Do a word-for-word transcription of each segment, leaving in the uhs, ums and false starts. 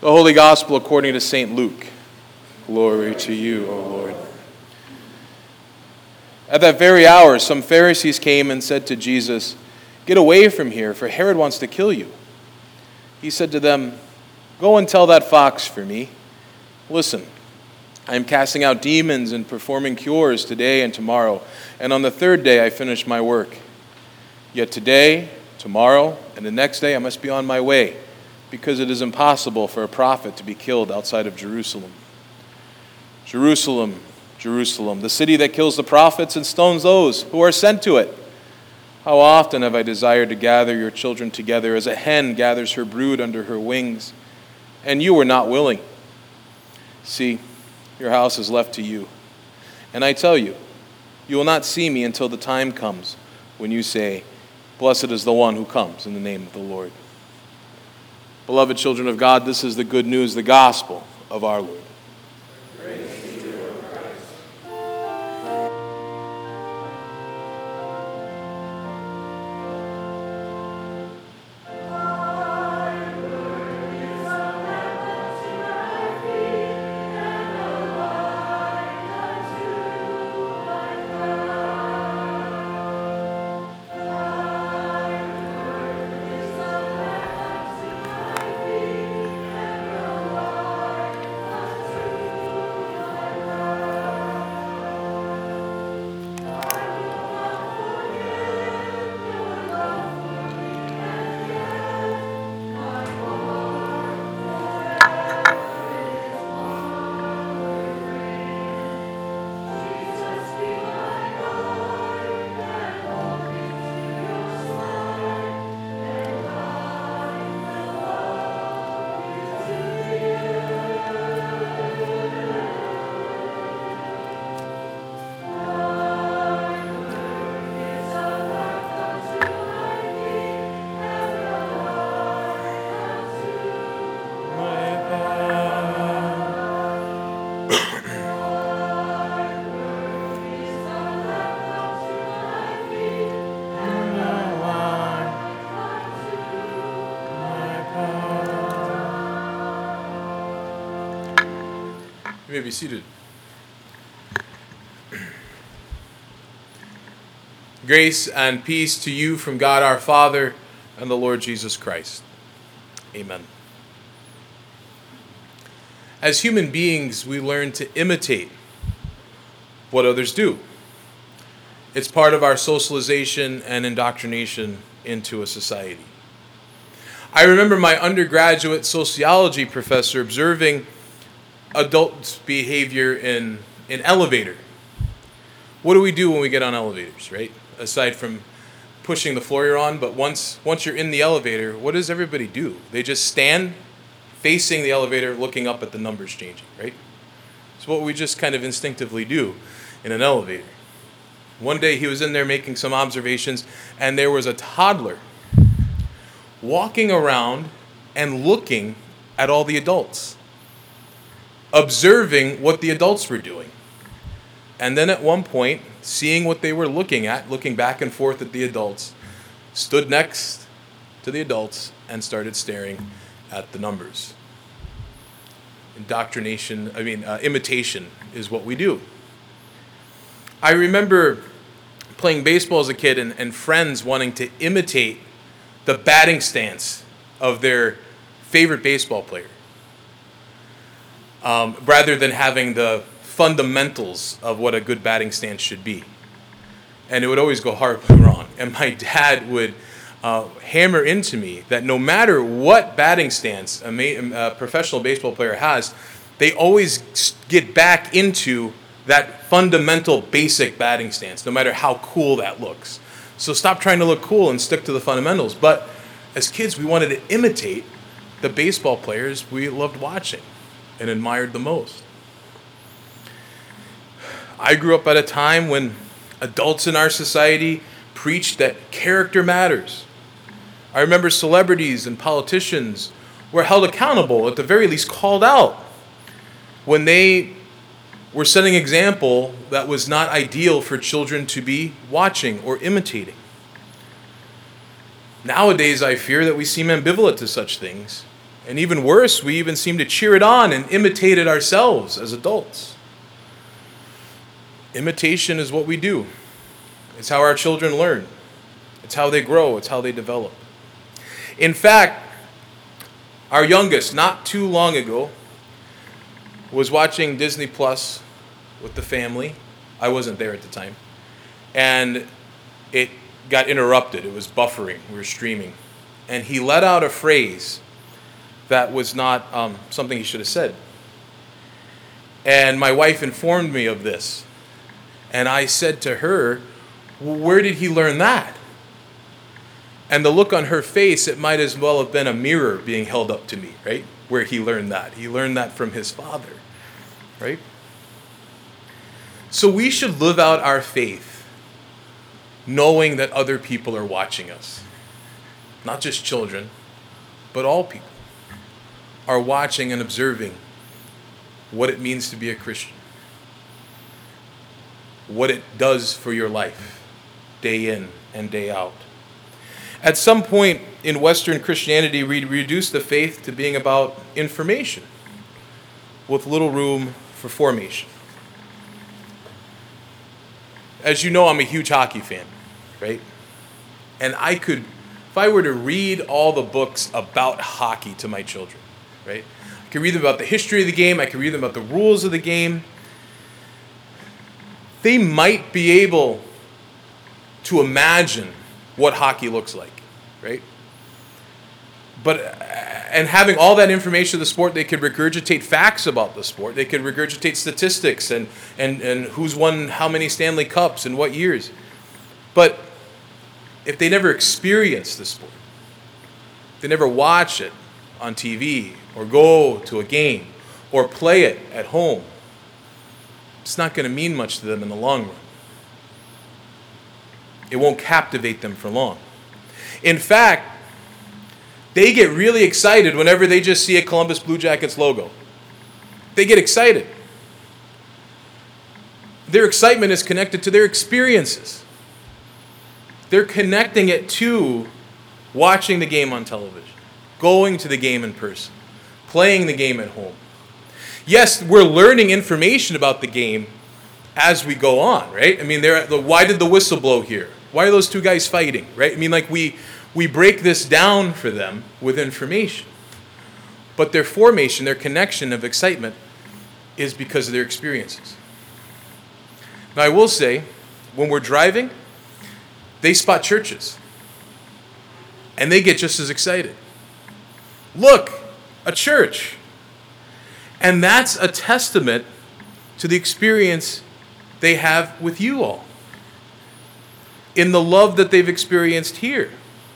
The Holy Gospel according to Saint Luke. Glory to you, O Lord. At that very hour, some Pharisees came and said to Jesus, "Get away from here, for Herod wants to kill you." He said to them, "Go and tell that fox for me. Listen, I am casting out demons and performing cures today and tomorrow, and on the third day I finish my work. Yet today, tomorrow, and the next day I must be on my way, because it is impossible for a prophet to be killed outside of Jerusalem. Jerusalem, Jerusalem, the city that kills the prophets and stones those who are sent to it. How often have I desired to gather your children together as a hen gathers her brood under her wings, and you were not willing. See, your house is left to you. And I tell you, you will not see me until the time comes when you say, 'Blessed is the one who comes in the name of the Lord.'" Beloved children of God, this is the good news, the gospel of our Lord. Praise be to you, Christ. You may be seated. Grace and peace to you from God our Father and the Lord Jesus Christ. Amen. As human beings, we learn to imitate what others do. It's part of our socialization and indoctrination into a society. I remember my undergraduate sociology professor observing adult behavior in an elevator. What do we do when we get on elevators, right? Aside from pushing the floor you're on, but once once you're in the elevator, what does everybody do? They just stand facing the elevator, looking up at the numbers changing, right? It's what we just kind of instinctively do in an elevator. One day he was in there making some observations, and there was a toddler walking around and looking at all the adults, observing what the adults were doing. And then at one point, seeing what they were looking at, looking back and forth at the adults, stood next to the adults and started staring at the numbers. Indoctrination, I mean, uh, imitation is what we do. I remember playing baseball as a kid and, and friends wanting to imitate the batting stance of their favorite baseball player, um, rather than having the fundamentals of what a good batting stance should be. And it would always go horribly wrong. And my dad would uh, hammer into me that no matter what batting stance a, ma- a professional baseball player has, they always get back into that fundamental basic batting stance, no matter how cool that looks. So stop trying to look cool and stick to the fundamentals. But as kids, we wanted to imitate the baseball players we loved watching and admired the most. I grew up at a time when adults in our society preached that character matters. I remember celebrities and politicians were held accountable, at the very least called out, when they were setting an example that was not ideal for children to be watching or imitating. Nowadays, I fear that we seem ambivalent to such things, And even worse, we even seem to cheer it on and imitate it ourselves as adults. Imitation is what we do. It's how our children learn. It's how they grow. It's how they develop. In fact, our youngest, not too long ago, was watching Disney Plus with the family. I wasn't there at the time. And it got interrupted. It was buffering. We were streaming. And he let out a phrase that was not um, something he should have said. And my wife informed me of this. And I said to her, well, where did he learn that? And the look on her face, it might as well have been a mirror being held up to me, right? Where he learned that. He learned that from his father, right? So we should live out our faith knowing that other people are watching us. Not just children, but all people are watching and observing what it means to be a Christian. What it does for your life, day in and day out. At some point in Western Christianity, we reduced the faith to being about information with little room for formation. As you know, I'm a huge hockey fan, right? And I could, if I were to read all the books about hockey to my children, right? I could read them about the history of the game. I could read them about the rules of the game. They might be able to imagine what hockey looks like, right? But, and having all that information of the sport, they could regurgitate facts about the sport. They could regurgitate statistics and, and, and who's won how many Stanley Cups and what years. But if they never experience the sport, they never watch it on T V or go to a game or play it at home, it's not going to mean much to them in the long run. It won't captivate them for long. In fact, they get really excited whenever they just see a Columbus Blue Jackets logo. They get excited. Their excitement is connected to their experiences. They're connecting it to watching the game on television, going to the game in person, playing the game at home. Yes, we're learning information about the game as we go on, right? I mean, they're, why did the whistle blow here? Why are those two guys fighting, right? I mean, like we we break this down for them with information. But their formation, their connection of excitement is because of their experiences. Now, I will say, when we're driving, they spot churches. And they get just as excited. Look, a church. And that's a testament to the experience they have with you all, in the love that they've experienced here.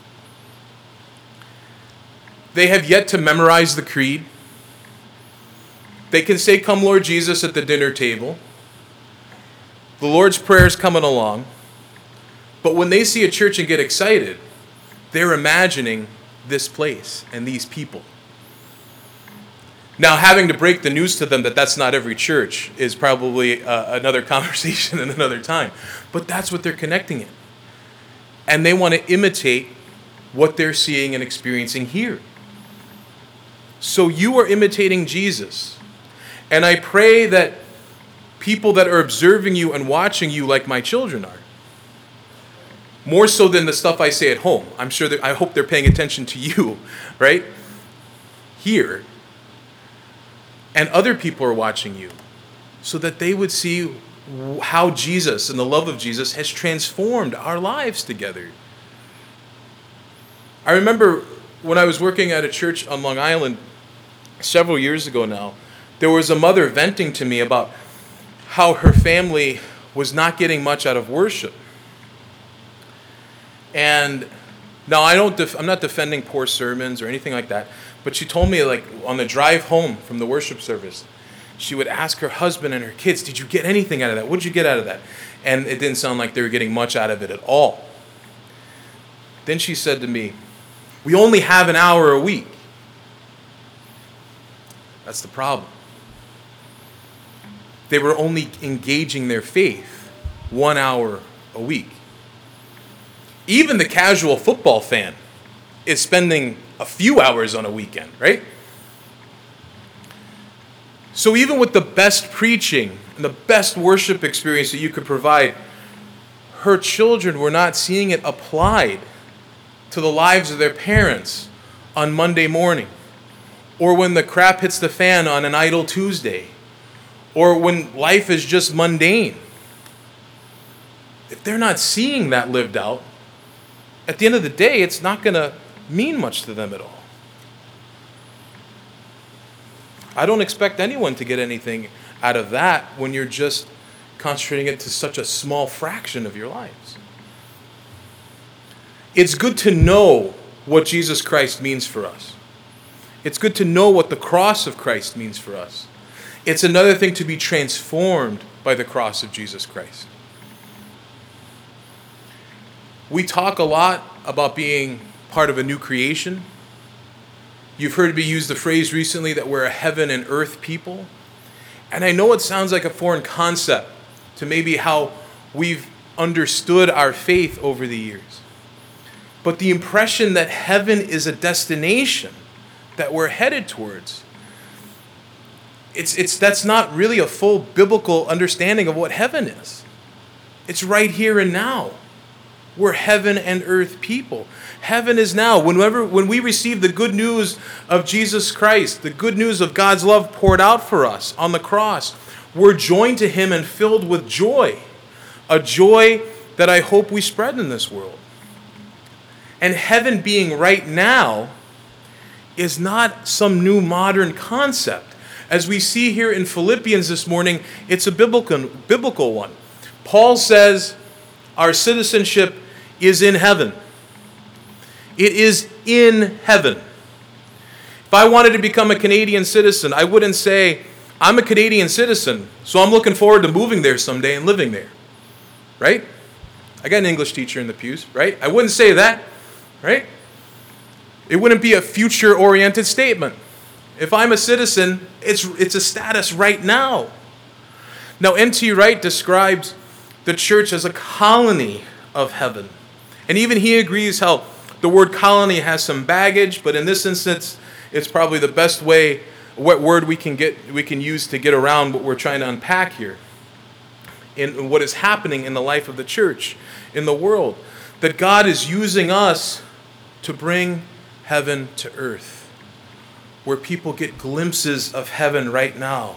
They have yet to memorize the creed. They can say, "Come, Lord Jesus," at the dinner table. The Lord's Prayer is coming along. But when they see a church and get excited, they're imagining this place and these people. Now, having to break the news to them that that's not every church is probably uh, another conversation and another time. But that's what they're connecting in. And they want to imitate what they're seeing and experiencing here. So you are imitating Jesus. And I pray that people that are observing you and watching you like my children are, more so than the stuff I say at home. I'm sure that I hope they're paying attention to you, right? Here. And other people are watching you so that they would see how Jesus and the love of Jesus has transformed our lives together. I remember when I was working at a church on Long Island several years ago now, there was a mother venting to me about how her family was not getting much out of worship. And now I don't def- I'm not defending poor sermons or anything like that, but she told me, like, on the drive home from the worship service, she would ask her husband and her kids, "Did you get anything out of that? What did you get out of that?" And it didn't sound like they were getting much out of it at all. Then she said to me, "We only have an hour a week." That's the problem. They were only engaging their faith one hour a week. Even the casual football fan is spending a few hours on a weekend, right? So even with the best preaching and the best worship experience that you could provide, her children were not seeing it applied to the lives of their parents on Monday morning, or when the crap hits the fan on an idle Tuesday, or when life is just mundane. If they're not seeing that lived out, at the end of the day, it's not going to mean much to them at all. I don't expect anyone to get anything out of that when you're just concentrating it to such a small fraction of your lives. It's good to know what Jesus Christ means for us. It's good to know what the cross of Christ means for us. It's another thing to be transformed by the cross of Jesus Christ. We talk a lot about being part of a new creation. You've heard me use the phrase recently that we're a heaven and earth people. And I know it sounds like a foreign concept to maybe how we've understood our faith over the years. But the impression that heaven is a destination that we're headed towards, it's, it's, that's not really a full biblical understanding of what heaven is. It's right here and now. We're heaven and earth people. Heaven is now. Whenever, when we receive the good news of Jesus Christ, the good news of God's love poured out for us on the cross, we're joined to him and filled with joy. A joy that I hope we spread in this world. And heaven being right now is not some new modern concept. As we see here in Philippians this morning, it's a biblical, biblical one. Paul says our citizenship is in heaven. It is in heaven. If I wanted to become a Canadian citizen, I wouldn't say, I'm a Canadian citizen, so I'm looking forward to moving there someday and living there. Right? I got an English teacher in the pews, right? I wouldn't say that, right? It wouldn't be a future-oriented statement. If I'm a citizen, it's, it's a status right now. Now, N T Wright describes the church as a colony of heaven. And even he agrees how the word colony has some baggage, but in this instance, it's probably the best way, what word we can get, we can use to get around what we're trying to unpack here. In what is happening in the life of the church, in the world. That God is using us to bring heaven to earth. Where people get glimpses of heaven right now.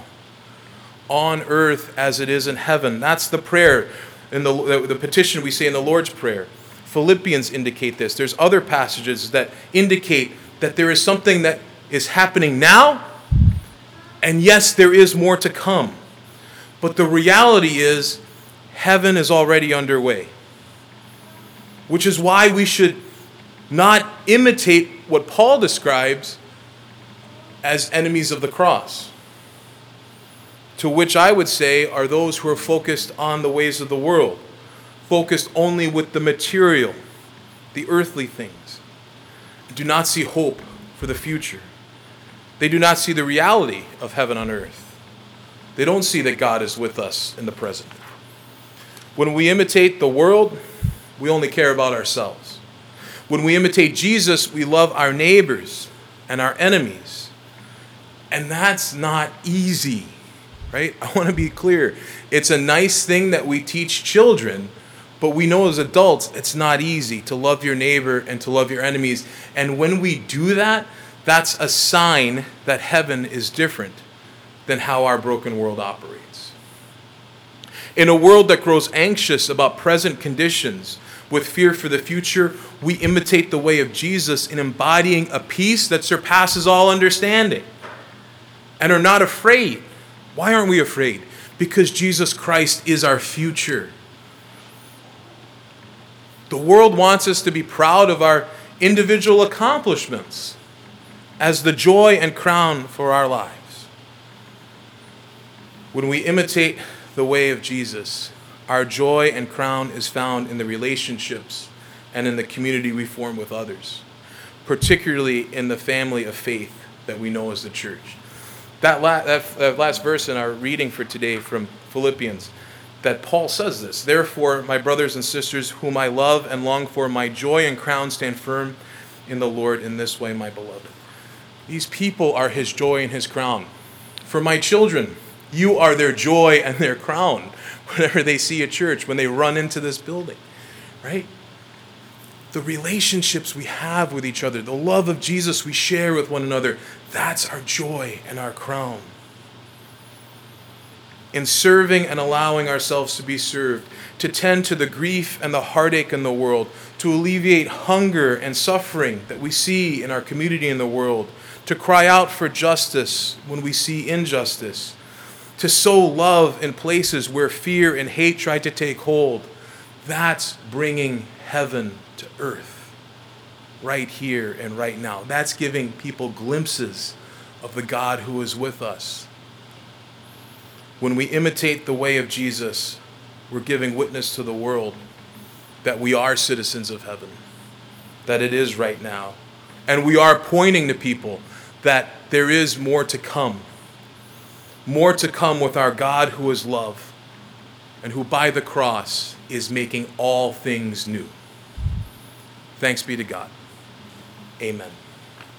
On earth as it is in heaven. That's the prayer, in the, the petition we say in the Lord's Prayer. Philippians indicate this. There's other passages that indicate that there is something that is happening now, and yes, there is more to come. But the reality is, heaven is already underway. Which is why we should not imitate what Paul describes as enemies of the cross. To which I would say are those who are focused on the ways of the world. Focused only with the material, the earthly things. Do not see hope for the future. They do not see the reality of heaven on earth. They don't see that God is with us in the present. When we imitate the world, we only care about ourselves. When we imitate Jesus, we love our neighbors and our enemies. And that's not easy, right? I want to be clear. It's a nice thing that we teach children, but we know as adults it's not easy to love your neighbor and to love your enemies. And when we do that, that's a sign that heaven is different than how our broken world operates. In a world that grows anxious about present conditions with fear for the future, we imitate the way of Jesus in embodying a peace that surpasses all understanding and are not afraid. Why aren't we afraid? Because Jesus Christ is our future. The world wants us to be proud of our individual accomplishments as the joy and crown for our lives. When we imitate the way of Jesus, our joy and crown is found in the relationships and in the community we form with others, particularly in the family of faith that we know as the church. That, la- that, that last verse in our reading for today from Philippians, that Paul says this, "Therefore, my brothers and sisters, whom I love and long for, my joy and crown, stand firm in the Lord in this way, my beloved." These people are his joy and his crown. For my children, you are their joy and their crown whenever they see a church, when they run into this building, right? The relationships we have with each other, the love of Jesus we share with one another, that's our joy and our crown. In serving and allowing ourselves to be served, to tend to the grief and the heartache in the world, to alleviate hunger and suffering that we see in our community and the world, to cry out for justice when we see injustice, to sow love in places where fear and hate try to take hold. That's bringing heaven to earth, right here and right now. That's giving people glimpses of the God who is with us. When we imitate the way of Jesus, we're giving witness to the world that we are citizens of heaven, that it is right now. And we are pointing to people that there is more to come. More to come with our God who is love and who by the cross is making all things new. Thanks be to God. Amen.